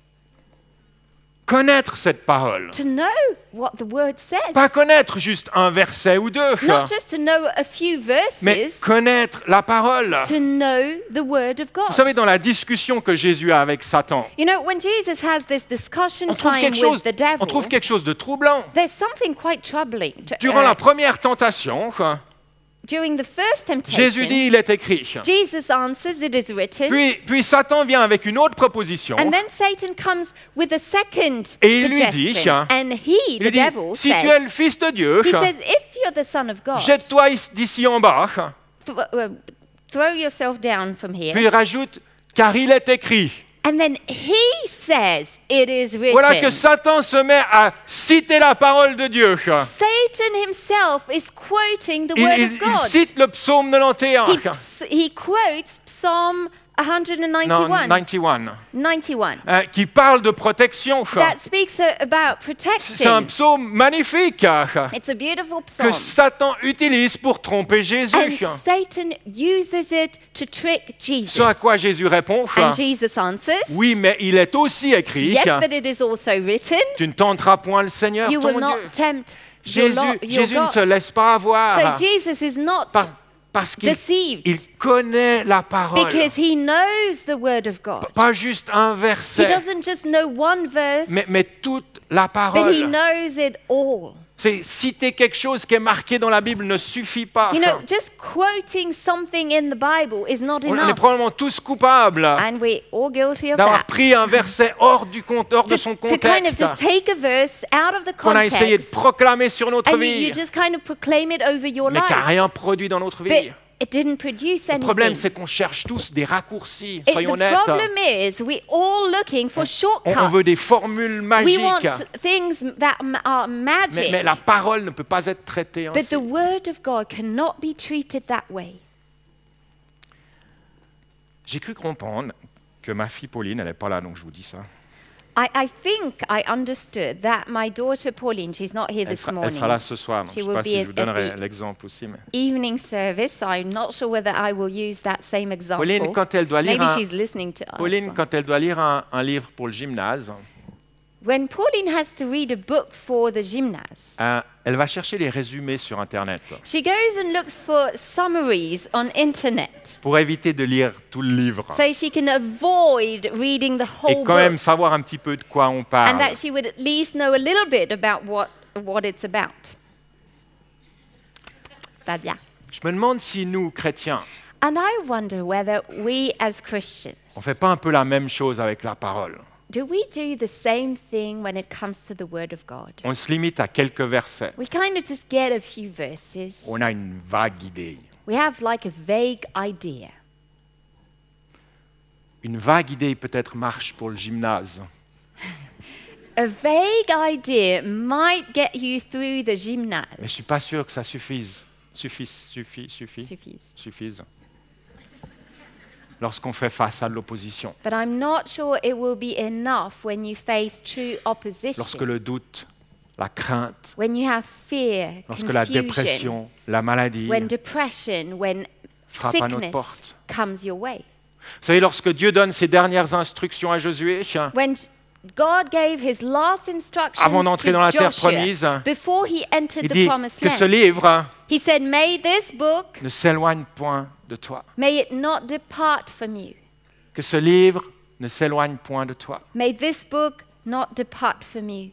Speaker 1: Connaître cette parole.
Speaker 2: To know what the word says.
Speaker 1: Pas connaître juste un verset ou deux,
Speaker 2: Not just to know a few
Speaker 1: mais
Speaker 2: verses,
Speaker 1: connaître la parole.
Speaker 2: to know the word of God.
Speaker 1: Vous savez, dans la discussion que Jésus a avec Satan,
Speaker 2: You know, when Jesus has this discussion
Speaker 1: on trouve
Speaker 2: time
Speaker 1: quelque chose,
Speaker 2: with the devil,
Speaker 1: on trouve quelque chose de troublant.
Speaker 2: there's something quite troubling. To-
Speaker 1: Durant
Speaker 2: uh,
Speaker 1: la première tentation,
Speaker 2: during the first temptation,
Speaker 1: Jésus dit, il est écrit.
Speaker 2: Jesus answers, it is written.
Speaker 1: Puis, puis Satan vient avec une autre proposition.
Speaker 2: And then Satan comes with a second
Speaker 1: Et il lui dit,
Speaker 2: suggestion. And he,
Speaker 1: Il
Speaker 2: the
Speaker 1: lui dit,
Speaker 2: devil,
Speaker 1: si tu es le
Speaker 2: says,
Speaker 1: Fils de Dieu,
Speaker 2: he says, if you're the Son of God,
Speaker 1: jette-toi ici- d'ici en bas.
Speaker 2: th- uh, throw yourself down from here.
Speaker 1: Puis il rajoute, car il est écrit.
Speaker 2: And then he says, it is written.
Speaker 1: Voilà que Satan se met à citer la parole de Dieu.
Speaker 2: Satan himself is quoting the
Speaker 1: Il,
Speaker 2: word
Speaker 1: il-
Speaker 2: of
Speaker 1: il
Speaker 2: God.
Speaker 1: cite le psaume quatre-vingt-onze.
Speaker 2: He, ps- he quotes Psalm one
Speaker 1: Non,
Speaker 2: ninety-one,
Speaker 1: quatre-vingt-onze.
Speaker 2: ninety-one,
Speaker 1: euh, qui parle de protection.
Speaker 2: that speaks uh, about
Speaker 1: C'est un
Speaker 2: protection.
Speaker 1: psaume magnifique
Speaker 2: It's a beautiful
Speaker 1: que
Speaker 2: psalm.
Speaker 1: Satan utilise pour tromper Jésus.
Speaker 2: And Satan uses it to trick Jesus.
Speaker 1: Ce à quoi Jésus répond,
Speaker 2: And Jesus answers,
Speaker 1: oui, mais il est aussi écrit,
Speaker 2: yes, but it is also written,
Speaker 1: tu ne tenteras point le Seigneur
Speaker 2: you
Speaker 1: ton
Speaker 2: will not
Speaker 1: Dieu.
Speaker 2: tempt your,
Speaker 1: Jésus,
Speaker 2: Lord, your
Speaker 1: Jésus ne
Speaker 2: God.
Speaker 1: se laisse pas avoir
Speaker 2: So Jesus is not
Speaker 1: par- parce qu'il
Speaker 2: deceived
Speaker 1: il connaît la parole.
Speaker 2: because he knows the word of God.
Speaker 1: Pas juste un
Speaker 2: He
Speaker 1: verset,
Speaker 2: doesn't just know one verse,
Speaker 1: mais, mais toute la
Speaker 2: but he
Speaker 1: parole.
Speaker 2: knows it all.
Speaker 1: C'est citer quelque chose qui est marqué dans la Bible ne suffit pas.
Speaker 2: You know, just quoting something in the Bible is not
Speaker 1: On est
Speaker 2: enough.
Speaker 1: probablement tous coupables
Speaker 2: And we're all guilty of
Speaker 1: d'avoir
Speaker 2: that.
Speaker 1: pris un verset hors du compte, hors de
Speaker 2: To,
Speaker 1: son
Speaker 2: to kind of
Speaker 1: contexte,
Speaker 2: just take a verse out of the
Speaker 1: qu'on a essayé de
Speaker 2: context
Speaker 1: proclamer sur notre
Speaker 2: and you,
Speaker 1: vie,
Speaker 2: you just kind of proclaim it over your
Speaker 1: mais qui n'a
Speaker 2: life.
Speaker 1: rien produit dans notre
Speaker 2: But
Speaker 1: vie.
Speaker 2: it didn't produce
Speaker 1: Le problème,
Speaker 2: anything.
Speaker 1: c'est qu'on cherche tous des raccourcis,
Speaker 2: It,
Speaker 1: soyons
Speaker 2: the
Speaker 1: honnêtes.
Speaker 2: problem is we're all looking for
Speaker 1: On,
Speaker 2: shortcuts.
Speaker 1: on veut des formules
Speaker 2: We
Speaker 1: magiques,
Speaker 2: want things that m- are
Speaker 1: mais,
Speaker 2: magic.
Speaker 1: mais la parole ne peut pas être traitée
Speaker 2: But
Speaker 1: ainsi.
Speaker 2: the word of God cannot be treated that way.
Speaker 1: J'ai cru comprendre que ma fille Pauline, elle n'est pas là, donc je vous dis ça.
Speaker 2: I, I think I understood that my daughter Pauline, she's not here
Speaker 1: Elle
Speaker 2: this
Speaker 1: sera, elle
Speaker 2: morning.
Speaker 1: sera là ce soir, donc
Speaker 2: She
Speaker 1: je ne sais
Speaker 2: will
Speaker 1: pas
Speaker 2: be
Speaker 1: si
Speaker 2: at-
Speaker 1: je vous
Speaker 2: at
Speaker 1: donnerai
Speaker 2: the-
Speaker 1: l'exemple aussi. Mais...
Speaker 2: Evening service, so I'm not sure whether I will use that same example.
Speaker 1: Pauline, quand elle doit lire
Speaker 2: Maybe
Speaker 1: un,
Speaker 2: she's listening to us.
Speaker 1: Pauline, quand elle doit lire un, un livre pour le gymnase,
Speaker 2: When Pauline has to read a book for the gymnase,
Speaker 1: euh, elle va chercher les résumés sur Internet
Speaker 2: she goes and looks for summaries on internet
Speaker 1: pour éviter de lire tout le livre
Speaker 2: so she can avoid reading the
Speaker 1: et
Speaker 2: whole
Speaker 1: quand
Speaker 2: book
Speaker 1: même savoir un petit peu de quoi on
Speaker 2: and
Speaker 1: parle.
Speaker 2: that she would at least know a little bit about what, what it's about. Pas bien.
Speaker 1: Je me demande si nous, chrétiens,
Speaker 2: And I wonder whether we as Christians,
Speaker 1: on ne fait pas un peu la même chose avec la parole.
Speaker 2: do we do the same thing when it comes to the Word of God?
Speaker 1: On se limite à quelques versets.
Speaker 2: We kind of just get a few verses.
Speaker 1: On a une vague idée.
Speaker 2: We have like a vague idea.
Speaker 1: Une vague idée peut-être marche pour le gymnase.
Speaker 2: A vague idea might get you through the gymnase.
Speaker 1: Mais je ne suis pas sûr que ça suffise. Suffise, suffit, suffit,
Speaker 2: Suffise.
Speaker 1: suffise. Lorsqu'on fait face à l'opposition.
Speaker 2: But I'm not sure it will be enough when you face true opposition.
Speaker 1: Lorsque le doute, la crainte,
Speaker 2: When you have fear,
Speaker 1: lorsque la
Speaker 2: confusion,
Speaker 1: dépression, la maladie.
Speaker 2: when depression, when
Speaker 1: frappe à notre
Speaker 2: sickness
Speaker 1: porte.
Speaker 2: comes your way.
Speaker 1: Vous savez, lorsque Dieu donne ses dernières instructions à Josué,
Speaker 2: When God gave his last instructions
Speaker 1: avant d'entrer
Speaker 2: to
Speaker 1: dans la terre
Speaker 2: Joshua,
Speaker 1: promise,
Speaker 2: before he entered
Speaker 1: il
Speaker 2: the
Speaker 1: dit
Speaker 2: promised
Speaker 1: que ce
Speaker 2: land,
Speaker 1: livre
Speaker 2: he said, may this book,
Speaker 1: ne s'éloigne point de toi.
Speaker 2: may it not depart from you.
Speaker 1: Que ce livre ne s'éloigne point de toi.
Speaker 2: May this book not depart from you.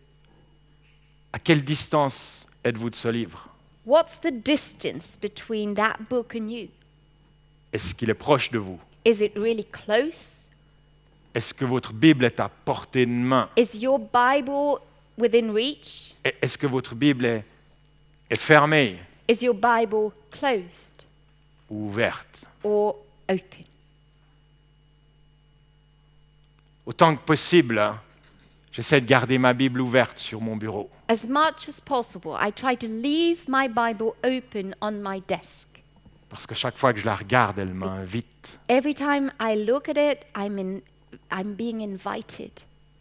Speaker 1: À quelle distance êtes-vous de ce livre?
Speaker 2: What's the distance between that book and you?
Speaker 1: Est-ce qu'il est proche de vous?
Speaker 2: Is it really close?
Speaker 1: Est-ce que votre Bible est à portée de main?
Speaker 2: Is your Bible within reach?
Speaker 1: Est-ce que votre Bible est, est fermée
Speaker 2: Is your Bible closed
Speaker 1: ou ouverte?
Speaker 2: or open?
Speaker 1: Autant que possible, hein, j'essaie de garder ma Bible ouverte sur mon bureau.
Speaker 2: As much as possible, I try to leave my Bible open on my desk.
Speaker 1: Parce que chaque fois que je la regarde, elle m'invite.
Speaker 2: Every time I look at it, I'm, in, I'm being invited.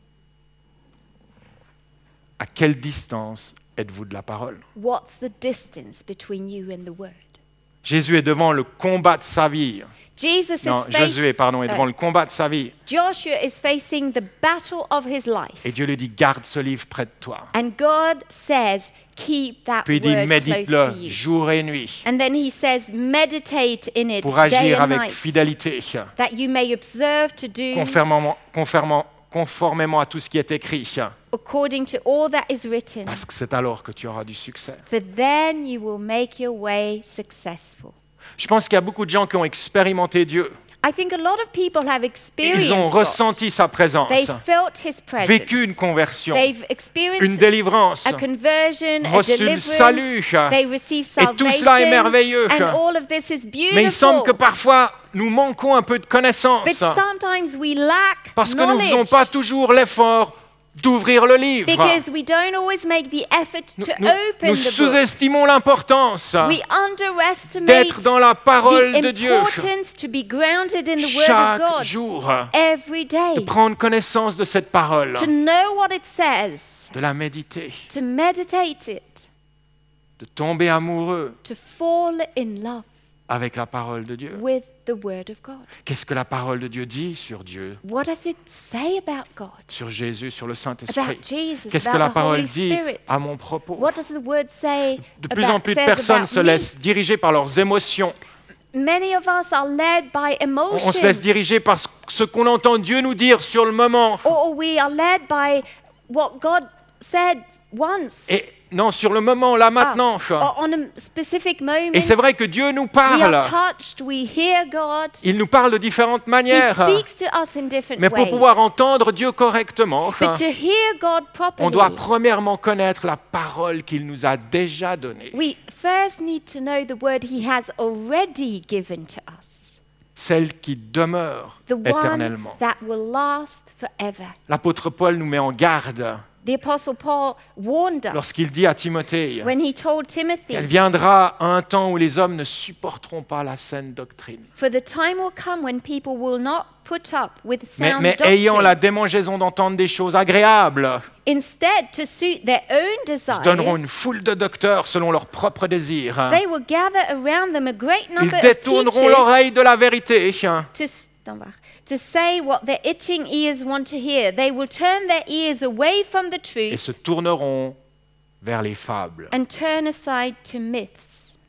Speaker 1: À quelle distance êtes-vous de la parole?
Speaker 2: What's the distance between you and the Word?
Speaker 1: Jésus est devant le combat de sa vie.
Speaker 2: Jesus
Speaker 1: Non,
Speaker 2: is face-
Speaker 1: Josué, pardon, est devant
Speaker 2: uh,
Speaker 1: le combat de sa vie.
Speaker 2: Joshua is facing the battle of his life.
Speaker 1: Et Dieu lui dit, garde ce livre près de toi.
Speaker 2: And God says, keep that
Speaker 1: Puis il dit,
Speaker 2: word close to
Speaker 1: médite-le
Speaker 2: you.
Speaker 1: jour et nuit
Speaker 2: And then he says, meditate in it
Speaker 1: pour
Speaker 2: day
Speaker 1: agir
Speaker 2: and
Speaker 1: avec
Speaker 2: night,
Speaker 1: fidélité,
Speaker 2: that you may observe to do
Speaker 1: conformément, conformément, conformément à tout ce qui est écrit.
Speaker 2: according to all that is written.
Speaker 1: Parce que c'est alors que tu auras du succès.
Speaker 2: For then you will make your way successful.
Speaker 1: Je pense qu'il y a beaucoup de gens qui ont expérimenté Dieu.
Speaker 2: I think a lot of people have experienced
Speaker 1: Ils ont
Speaker 2: God.
Speaker 1: ressenti sa présence,
Speaker 2: They've felt his presence.
Speaker 1: vécu une conversion,
Speaker 2: They've
Speaker 1: une
Speaker 2: experienced
Speaker 1: délivrance.
Speaker 2: a conversion, a
Speaker 1: reçu le
Speaker 2: deliverance.
Speaker 1: salut.
Speaker 2: They received
Speaker 1: Et tout cela est
Speaker 2: salvation.
Speaker 1: merveilleux.
Speaker 2: And all of this is
Speaker 1: Mais il semble que
Speaker 2: beautiful.
Speaker 1: parfois, nous manquons un peu de connaissance.
Speaker 2: But sometimes we lack
Speaker 1: Parce que nous ne faisons
Speaker 2: knowledge.
Speaker 1: pas toujours l'effort d'ouvrir le livre.
Speaker 2: Because we don't always make the effort
Speaker 1: Nous,
Speaker 2: to
Speaker 1: nous-
Speaker 2: open
Speaker 1: nous
Speaker 2: the book.
Speaker 1: sous-estimons l'importance
Speaker 2: We underestimate
Speaker 1: d'être dans la parole
Speaker 2: the
Speaker 1: de Dieu
Speaker 2: importance to be grounded in the Word of
Speaker 1: chaque
Speaker 2: God
Speaker 1: jour,
Speaker 2: every
Speaker 1: de
Speaker 2: day.
Speaker 1: prendre connaissance de cette parole,
Speaker 2: To know what it says,
Speaker 1: de la méditer,
Speaker 2: to meditate it,
Speaker 1: de tomber amoureux
Speaker 2: to fall in love
Speaker 1: avec la parole de Dieu.
Speaker 2: with the Word of God.
Speaker 1: Qu'est-ce que la parole de Dieu dit sur Dieu,
Speaker 2: What does it say about God?
Speaker 1: sur Jésus, sur le
Speaker 2: About
Speaker 1: Saint-Esprit?
Speaker 2: Jesus,
Speaker 1: Qu'est-ce que
Speaker 2: about
Speaker 1: la
Speaker 2: the
Speaker 1: parole
Speaker 2: Holy
Speaker 1: dit
Speaker 2: Spirit?
Speaker 1: à mon propos?
Speaker 2: What does the Word say
Speaker 1: De plus
Speaker 2: about,
Speaker 1: en plus de
Speaker 2: says
Speaker 1: personnes
Speaker 2: about
Speaker 1: se
Speaker 2: me?
Speaker 1: laissent diriger par leurs émotions.
Speaker 2: Many of us are led by
Speaker 1: On,
Speaker 2: emotions.
Speaker 1: on se laisse diriger par ce- ce qu'on entend Dieu nous dire sur le moment.
Speaker 2: Or we are led by what God said once.
Speaker 1: Et non, sur le moment, là,
Speaker 2: Ah,
Speaker 1: maintenant.
Speaker 2: or on a specific moment.
Speaker 1: Et c'est vrai que Dieu nous
Speaker 2: We
Speaker 1: parle.
Speaker 2: are touched, we hear God.
Speaker 1: Il nous parle de différentes
Speaker 2: He
Speaker 1: manières.
Speaker 2: speaks to us in different
Speaker 1: Mais pour
Speaker 2: ways.
Speaker 1: pouvoir entendre Dieu correctement,
Speaker 2: But to hear God properly,
Speaker 1: on doit premièrement connaître la parole qu'il nous a déjà donnée.
Speaker 2: we first need to know the word He has already given to us.
Speaker 1: Celle qui demeure
Speaker 2: The one
Speaker 1: éternellement.
Speaker 2: that will last forever.
Speaker 1: L'apôtre Paul nous met en garde
Speaker 2: The Apostle Paul warned us
Speaker 1: lorsqu'il dit à Timothée
Speaker 2: when he told Timothy,
Speaker 1: qu'elle viendra à un temps où les hommes ne supporteront pas la saine doctrine.
Speaker 2: for the time will come when people will not put up with
Speaker 1: Mais,
Speaker 2: sound
Speaker 1: mais
Speaker 2: doctrine.
Speaker 1: ayant la démangeaison d'entendre des choses agréables,
Speaker 2: Instead, to suit their own
Speaker 1: ils se donneront une
Speaker 2: desires,
Speaker 1: foule de docteurs selon leurs propres désirs.
Speaker 2: they will gather around them a great
Speaker 1: Ils
Speaker 2: number of
Speaker 1: détourneront
Speaker 2: teachers
Speaker 1: l'oreille de la vérité
Speaker 2: to, s- to say what their itching ears want to hear. They will turn their ears away from the
Speaker 1: et
Speaker 2: truth
Speaker 1: se tourneront vers les fables.
Speaker 2: and turn aside to myths.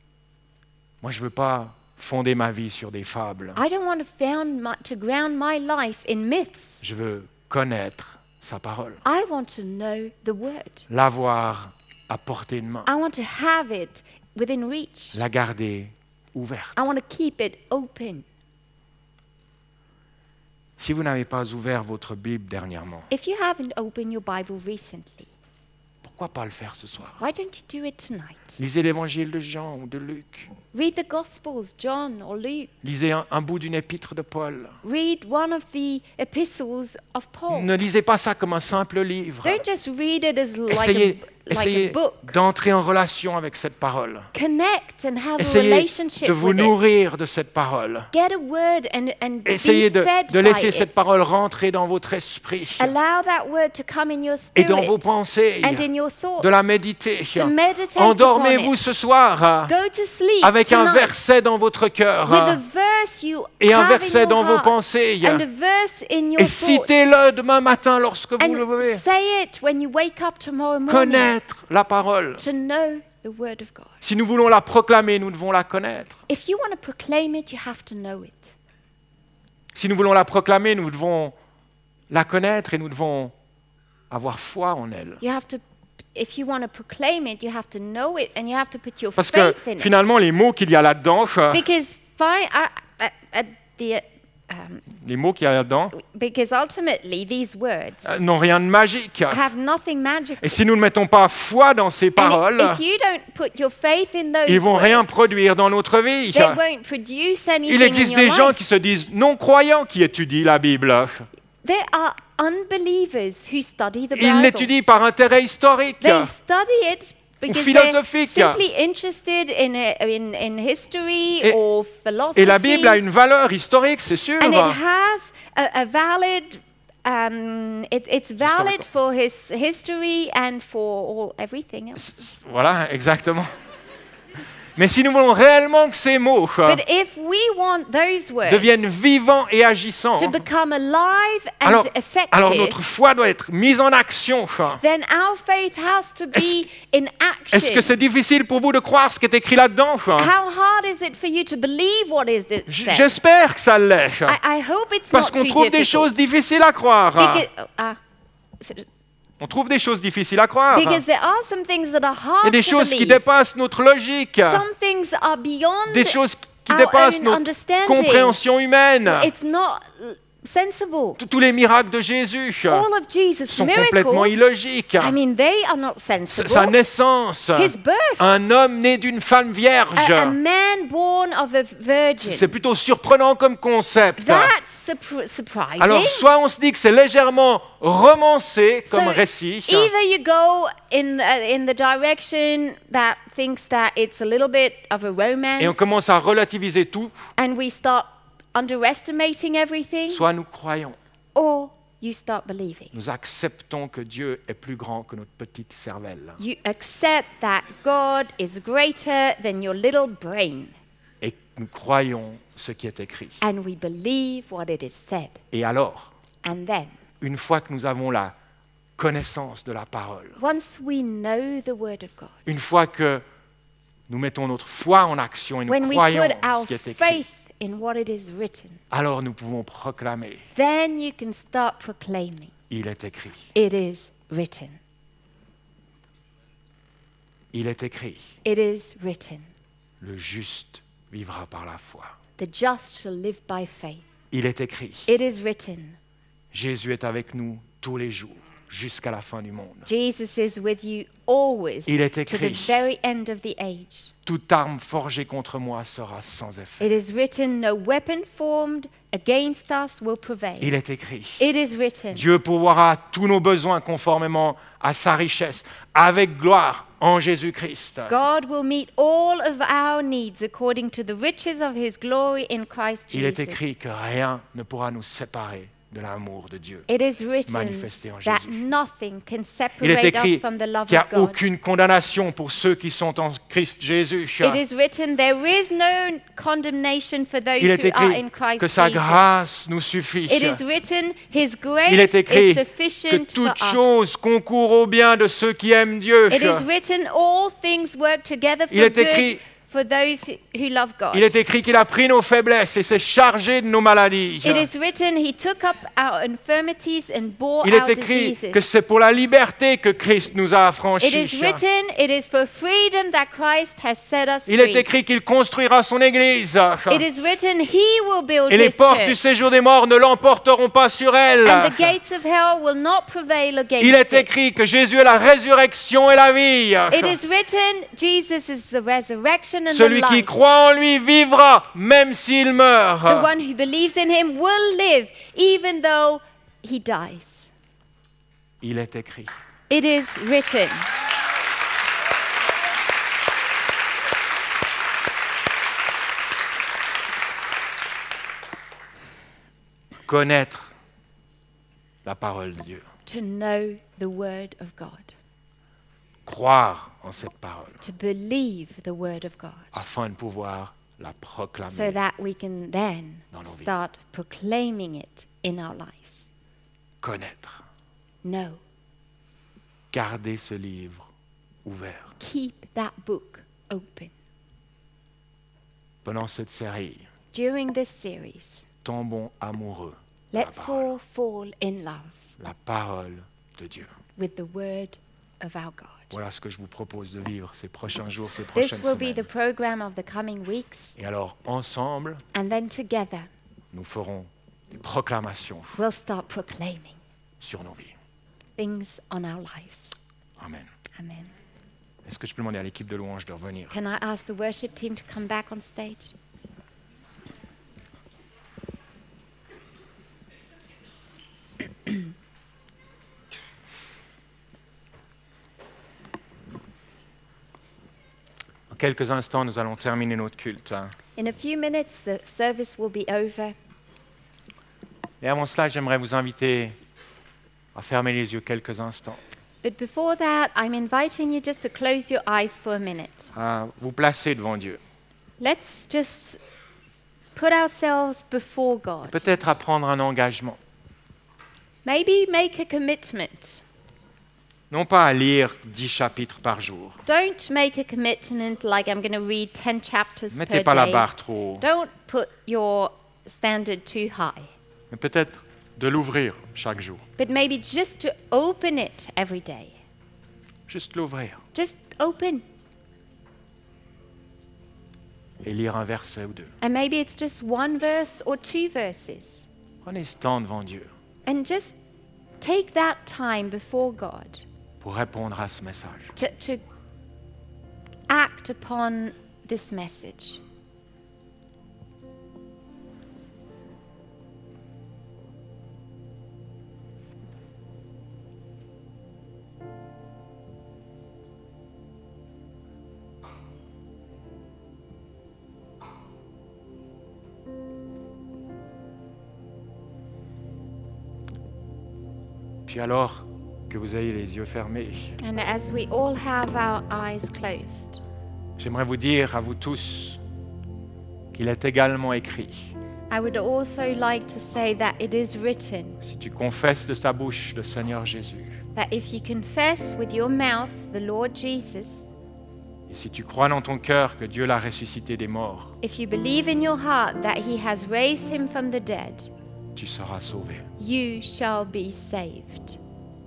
Speaker 1: Moi, je ne veux pas fonder ma vie sur des fables.
Speaker 2: I don't want to, found my, to ground my life in myths.
Speaker 1: Je veux connaître sa parole,
Speaker 2: I want to know the word.
Speaker 1: l'avoir à portée de main,
Speaker 2: I want to have it within reach.
Speaker 1: la garder ouverte.
Speaker 2: I want to keep it open.
Speaker 1: Si vous n'avez pas ouvert votre Bible dernièrement,
Speaker 2: If you haven't opened your Bible recently,
Speaker 1: pourquoi pas le faire ce soir?
Speaker 2: why don't you do it tonight?
Speaker 1: Lisez l'évangile de Jean ou de Luc.
Speaker 2: Read the Gospels, John or Luke.
Speaker 1: Lisez un, un bout d'une épître de Paul.
Speaker 2: Read one of the epistles of Paul.
Speaker 1: Ne lisez pas ça comme un simple livre.
Speaker 2: Don't just read it as like,
Speaker 1: Essayez,
Speaker 2: a, like a
Speaker 1: essayez
Speaker 2: book.
Speaker 1: d'entrer en relation avec cette parole.
Speaker 2: Connect and have a
Speaker 1: Essayez
Speaker 2: relationship
Speaker 1: de vous
Speaker 2: with it.
Speaker 1: nourrir de cette parole.
Speaker 2: Get a word and, and
Speaker 1: Essayez
Speaker 2: be
Speaker 1: de,
Speaker 2: fed
Speaker 1: de
Speaker 2: by
Speaker 1: laisser
Speaker 2: it.
Speaker 1: cette parole rentrer dans votre esprit
Speaker 2: Allow that word to come in your
Speaker 1: et
Speaker 2: spirit
Speaker 1: dans vos pensées,
Speaker 2: and in your thoughts.
Speaker 1: de la méditer.
Speaker 2: To meditate
Speaker 1: Endormez-vous
Speaker 2: upon
Speaker 1: ce soir
Speaker 2: it. Go to sleep
Speaker 1: avec un
Speaker 2: tonight
Speaker 1: verset dans votre cœur
Speaker 2: with a verse you
Speaker 1: et un
Speaker 2: have
Speaker 1: verset
Speaker 2: in your
Speaker 1: dans vos
Speaker 2: heart
Speaker 1: pensées.
Speaker 2: and a verse in your
Speaker 1: Et
Speaker 2: thoughts.
Speaker 1: citez-le demain matin lorsque vous le
Speaker 2: And
Speaker 1: levez.
Speaker 2: say it when you wake up tomorrow morning.
Speaker 1: Connaître la parole.
Speaker 2: To know the word of God.
Speaker 1: Si nous voulons la proclamer, nous devons la connaître.
Speaker 2: If you want to proclaim it, you have to know it.
Speaker 1: Si nous voulons la proclamer, nous devons la connaître et nous devons avoir foi en elle.
Speaker 2: You have to, if you want to proclaim it, you have to know it and you have to put your
Speaker 1: Parce que
Speaker 2: faith in
Speaker 1: finalement, les mots qu'il y a là-dedans,
Speaker 2: it. Because fine, uh, uh, uh, the, um,
Speaker 1: les mots qu'il y a là-dedans
Speaker 2: because ultimately these words
Speaker 1: euh, n'ont rien de magique.
Speaker 2: have nothing magical.
Speaker 1: Et si nous ne mettons pas foi dans ces
Speaker 2: And
Speaker 1: paroles,
Speaker 2: if you don't put your faith in those
Speaker 1: ils vont rien
Speaker 2: words,
Speaker 1: produire dans notre vie.
Speaker 2: they won't produce anything
Speaker 1: Il existe
Speaker 2: in
Speaker 1: des
Speaker 2: your
Speaker 1: gens
Speaker 2: life.
Speaker 1: qui se disent non-croyants qui étudient la Bible.
Speaker 2: There are unbelievers who study the
Speaker 1: Ils
Speaker 2: Bible.
Speaker 1: l'étudient par intérêt historique.
Speaker 2: They study it because
Speaker 1: philosophique.
Speaker 2: they're simply interested in, a, in, in history
Speaker 1: Et-
Speaker 2: or philosophy.
Speaker 1: Et la Bible a une valeur historique, c'est sûr.
Speaker 2: And it has a, a valid, um, it, it's valid
Speaker 1: Historical.
Speaker 2: for his history and for all, everything else.
Speaker 1: Voilà, exactement. Mais si nous voulons réellement que ces mots
Speaker 2: But if we want those words
Speaker 1: deviennent vivants et agissants,
Speaker 2: to become alive and
Speaker 1: alors,
Speaker 2: effective,
Speaker 1: alors notre foi doit être mise en action.
Speaker 2: then our faith has to be
Speaker 1: Est-ce-
Speaker 2: in action.
Speaker 1: Est-ce que c'est difficile pour vous de croire ce qui est écrit là-dedans?
Speaker 2: How hard is it for you to believe what is it
Speaker 1: J-
Speaker 2: said?
Speaker 1: J'espère que ça l'est.
Speaker 2: I, I hope it's
Speaker 1: Parce
Speaker 2: not
Speaker 1: qu'on
Speaker 2: too
Speaker 1: trouve des
Speaker 2: difficult.
Speaker 1: choses difficiles à croire.
Speaker 2: Because, uh, so-
Speaker 1: On trouve des choses difficiles à croire.
Speaker 2: because there are some things that are
Speaker 1: Il y a
Speaker 2: hard
Speaker 1: des
Speaker 2: to
Speaker 1: choses qui
Speaker 2: believe.
Speaker 1: dépassent notre logique.
Speaker 2: Some things are beyond
Speaker 1: Des choses qui
Speaker 2: our
Speaker 1: dépassent
Speaker 2: own
Speaker 1: notre
Speaker 2: understanding.
Speaker 1: compréhension humaine.
Speaker 2: It's not uh, sensible.
Speaker 1: Tous les miracles de Jésus
Speaker 2: All of Jesus'
Speaker 1: sont complètement
Speaker 2: miracles,
Speaker 1: illogiques.
Speaker 2: I mean, they are not
Speaker 1: S-
Speaker 2: sensible.
Speaker 1: Sa naissance,
Speaker 2: His birth,
Speaker 1: un homme né d'une femme vierge,
Speaker 2: a, a man born of a virgin.
Speaker 1: c'est plutôt surprenant comme concept.
Speaker 2: That's surpri- surprising.
Speaker 1: Alors, soit on se dit que c'est légèrement romancé comme
Speaker 2: So,
Speaker 1: récit,
Speaker 2: either you go in the, in the direction that thinks that it's a little bit of a romance,
Speaker 1: et on commence à relativiser tout,
Speaker 2: and we start underestimating everything,
Speaker 1: soit nous croyons,
Speaker 2: or you start believing.
Speaker 1: nous acceptons que Dieu est plus grand que notre petite cervelle.
Speaker 2: You accept that God is greater than your little brain,
Speaker 1: Et nous croyons ce qui est écrit.
Speaker 2: and we believe what it is said.
Speaker 1: Et alors,
Speaker 2: And then,
Speaker 1: une fois que nous avons la connaissance de la parole,
Speaker 2: once we know the Word of God,
Speaker 1: une fois que nous mettons notre foi en action et nous
Speaker 2: when we
Speaker 1: croyons
Speaker 2: put our
Speaker 1: ce qui est écrit,
Speaker 2: faith in what it is written,
Speaker 1: alors nous pouvons proclamer,
Speaker 2: then you can start proclaiming,
Speaker 1: il est écrit,
Speaker 2: it is written.
Speaker 1: il est écrit,
Speaker 2: It is written.
Speaker 1: le juste vivra par la foi.
Speaker 2: The just shall live by faith.
Speaker 1: Il est écrit,
Speaker 2: It is written.
Speaker 1: Jésus est avec nous tous les jours, jusqu'à la fin du monde.
Speaker 2: Jesus is with you always
Speaker 1: Il est
Speaker 2: to the
Speaker 1: écrit.
Speaker 2: very end of the age.
Speaker 1: Toute arme forgée contre moi sera sans effet.
Speaker 2: It is written, no weapon formed against us will prevail.
Speaker 1: Il est écrit,
Speaker 2: It is written,
Speaker 1: Dieu pourvoira tous nos besoins conformément à sa richesse, avec gloire en Jésus-Christ.
Speaker 2: God will meet all of our needs according to the riches of his glory in Christ
Speaker 1: Il est
Speaker 2: Jesus.
Speaker 1: écrit que rien ne pourra nous séparer de l'amour de Dieu.
Speaker 2: It is written
Speaker 1: manifesté en
Speaker 2: that
Speaker 1: Jésus.
Speaker 2: nothing can
Speaker 1: Il est
Speaker 2: separate
Speaker 1: écrit
Speaker 2: us from the love
Speaker 1: qu'il n'y
Speaker 2: of
Speaker 1: a
Speaker 2: God.
Speaker 1: aucune condamnation pour ceux qui sont en Christ Jésus.
Speaker 2: It is written, there is no condemnation for those
Speaker 1: Il est
Speaker 2: who are
Speaker 1: écrit
Speaker 2: in Christ
Speaker 1: que sa
Speaker 2: Jesus.
Speaker 1: grâce nous suffit.
Speaker 2: It is written, his
Speaker 1: Il est
Speaker 2: grace
Speaker 1: écrit
Speaker 2: is
Speaker 1: que
Speaker 2: sufficient for
Speaker 1: toutes
Speaker 2: us.
Speaker 1: choses concourent au bien de ceux qui aiment Dieu.
Speaker 2: It is written, all things work together for
Speaker 1: Il est
Speaker 2: good
Speaker 1: écrit-
Speaker 2: for those who love God.
Speaker 1: Il est écrit qu'il a pris nos faiblesses et s'est chargé de nos maladies.
Speaker 2: It is written, he took up our infirmities and bore
Speaker 1: Il
Speaker 2: our
Speaker 1: est écrit
Speaker 2: diseases.
Speaker 1: que c'est pour la liberté que Christ nous a
Speaker 2: It
Speaker 1: affranchis.
Speaker 2: is written, it is for freedom that Christ has set us
Speaker 1: Il est
Speaker 2: free.
Speaker 1: écrit qu'il construira son Église.
Speaker 2: It is written, he will build
Speaker 1: Et les
Speaker 2: his
Speaker 1: portes
Speaker 2: church,
Speaker 1: du séjour des morts ne l'emporteront pas sur elle.
Speaker 2: and the gates of hell will not prevail against
Speaker 1: Il est
Speaker 2: it.
Speaker 1: écrit que Jésus est la résurrection et la vie.
Speaker 2: It is written, Jesus is the resurrection and
Speaker 1: Celui
Speaker 2: the
Speaker 1: qui
Speaker 2: life.
Speaker 1: croit en lui vivra, même s'il
Speaker 2: The
Speaker 1: meurt.
Speaker 2: one who believes in him will live, even though he dies.
Speaker 1: Il est écrit.
Speaker 2: It is written.
Speaker 1: Connaître la parole de Dieu.
Speaker 2: To know the word of God.
Speaker 1: Croire en cette parole
Speaker 2: To believe the word of God.
Speaker 1: afin de pouvoir la proclamer.
Speaker 2: So that we can then
Speaker 1: Dans nos vies.
Speaker 2: start proclaiming it in our lives.
Speaker 1: Connaître.
Speaker 2: No.
Speaker 1: Garder ce livre ouvert.
Speaker 2: Keep that book open.
Speaker 1: Pendant cette série,
Speaker 2: During this series,
Speaker 1: tombons amoureux de la
Speaker 2: Let's
Speaker 1: parole,
Speaker 2: all fall in love
Speaker 1: la parole de Dieu.
Speaker 2: with the word of our God.
Speaker 1: Voilà ce que je vous propose de vivre ces prochains jours, ces
Speaker 2: This
Speaker 1: prochaines
Speaker 2: will be the
Speaker 1: semaines.
Speaker 2: program of the coming weeks,
Speaker 1: Et alors, ensemble,
Speaker 2: and then together
Speaker 1: nous ferons des proclamations
Speaker 2: we'll start proclaiming
Speaker 1: sur nos vies.
Speaker 2: things on our lives.
Speaker 1: Amen.
Speaker 2: Amen.
Speaker 1: Est-ce que je peux demander à l'équipe de louange de revenir?
Speaker 2: Can I ask the worship team to come back on stage?
Speaker 1: En quelques instants, nous allons terminer notre culte. hein.
Speaker 2: In a few minutes, the service will be over.
Speaker 1: Et avant cela, j'aimerais vous inviter à fermer les yeux quelques instants,
Speaker 2: But before that, I'm inviting you just to close your eyes for a minute.
Speaker 1: à vous placer devant Dieu.
Speaker 2: Let's just put ourselves before God.
Speaker 1: Peut-être à prendre un engagement.
Speaker 2: Maybe make a commitment.
Speaker 1: Non pas à lire dix chapitres par jour.
Speaker 2: Don't make a commitment like I'm going to read ten chapters
Speaker 1: Ne mettez
Speaker 2: per
Speaker 1: pas la
Speaker 2: day.
Speaker 1: barre trop haut.
Speaker 2: Don't put your standard too high.
Speaker 1: Mais peut-être de l'ouvrir chaque jour.
Speaker 2: But maybe just to open it every day.
Speaker 1: Juste l'ouvrir
Speaker 2: Just open.
Speaker 1: et lire un verset ou deux.
Speaker 2: And maybe it's just one verse or two verses.
Speaker 1: Prenez ce temps devant Dieu
Speaker 2: And just take that time before God
Speaker 1: pour répondre à ce message.
Speaker 2: to, to act upon this message.
Speaker 1: Puis alors que vous ayez les yeux fermés,
Speaker 2: And as we all have our eyes closed,
Speaker 1: j'aimerais vous dire à vous tous qu'il est également écrit,
Speaker 2: I would also like to say that it is written
Speaker 1: si tu confesses de ta bouche le Seigneur Jésus,
Speaker 2: that if you confess with your mouth the Lord Jesus,
Speaker 1: et si tu crois dans ton cœur que Dieu l'a ressuscité des morts,
Speaker 2: if you believe in your heart that he has raised him from the dead,
Speaker 1: tu seras sauvé.
Speaker 2: you shall be saved.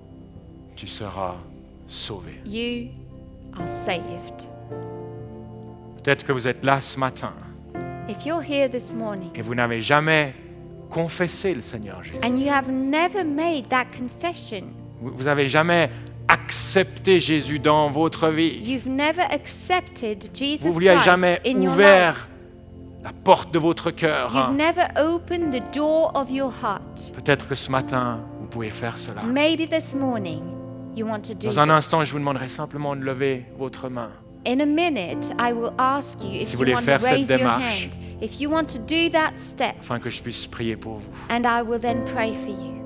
Speaker 1: Tu seras sauvé.
Speaker 2: You are saved.
Speaker 1: Peut-être que vous êtes là ce matin
Speaker 2: If you're here this morning
Speaker 1: et vous n'avez jamais confessé le Seigneur Jésus.
Speaker 2: and you have never made that confession,
Speaker 1: Vous n'avez jamais accepté Jésus dans votre vie.
Speaker 2: you've never accepted Jesus
Speaker 1: Vous ne lui avez
Speaker 2: Christ
Speaker 1: jamais
Speaker 2: in your life,
Speaker 1: ouvert la porte de votre cœur.
Speaker 2: you've never opened the door of your heart.
Speaker 1: Peut-être que ce matin, vous pouvez faire cela.
Speaker 2: Maybe this morning you want to do
Speaker 1: Dans un
Speaker 2: this.
Speaker 1: instant, je vous demanderai simplement de lever votre main.
Speaker 2: In a minute, I will ask you if
Speaker 1: Si
Speaker 2: you
Speaker 1: vous voulez
Speaker 2: want to
Speaker 1: faire cette
Speaker 2: raise your
Speaker 1: démarche.
Speaker 2: hand, if you want to do that step,
Speaker 1: afin que je puisse prier pour vous
Speaker 2: and I will then pray for you.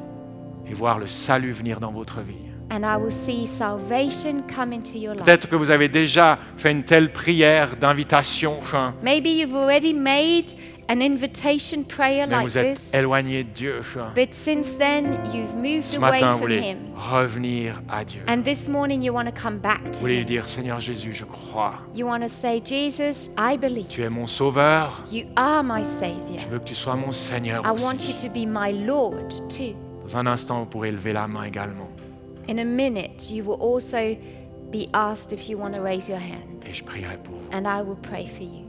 Speaker 1: et voir le salut venir dans votre vie.
Speaker 2: And I will see salvation come into your life.
Speaker 1: Peut-être que vous avez déjà fait une telle prière d'invitation, hein,
Speaker 2: Maybe you've already made an invitation prayer
Speaker 1: mais
Speaker 2: like
Speaker 1: vous êtes
Speaker 2: this,
Speaker 1: éloigné de Dieu. hein.
Speaker 2: but since then you've moved
Speaker 1: Ce
Speaker 2: away
Speaker 1: matin, vous
Speaker 2: from
Speaker 1: voulez
Speaker 2: Him.
Speaker 1: revenir à Dieu.
Speaker 2: And this morning you want to come back
Speaker 1: Vous
Speaker 2: to
Speaker 1: voulez lui
Speaker 2: Him.
Speaker 1: dire, Seigneur Jésus, je crois.
Speaker 2: You want to say, Jesus, I believe.
Speaker 1: Tu es mon sauveur.
Speaker 2: You are my
Speaker 1: Je
Speaker 2: Savior.
Speaker 1: veux que tu sois mon Seigneur
Speaker 2: I want you
Speaker 1: aussi.
Speaker 2: to be my Lord too.
Speaker 1: Dans un instant, vous pourrez lever la main également.
Speaker 2: In a minute, you will also be asked if you want to raise your hand,
Speaker 1: Et je prierai pour vous.
Speaker 2: and I will pray for you.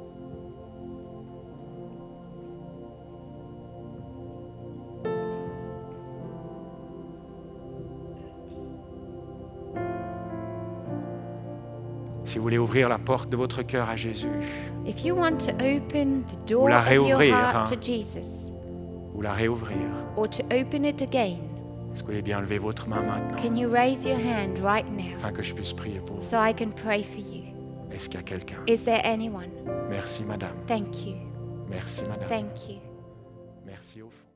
Speaker 1: Si vous voulez ouvrir la porte de votre cœur à Jésus,
Speaker 2: If you want to open the door
Speaker 1: Ou la
Speaker 2: of your
Speaker 1: réouvrir,
Speaker 2: heart
Speaker 1: hein.
Speaker 2: to Jesus,
Speaker 1: vous la réouvrir.
Speaker 2: or to open it again,
Speaker 1: Est-ce que vous voulez bien lever votre main maintenant,
Speaker 2: can you raise your hand right now
Speaker 1: afin que je puisse prier pour vous?
Speaker 2: so I can pray for you?
Speaker 1: Est-ce qu'il y a quelqu'un?
Speaker 2: Is there anyone?
Speaker 1: Merci, madame.
Speaker 2: Thank you.
Speaker 1: Merci, madame.
Speaker 2: Thank you.
Speaker 1: Merci au fond.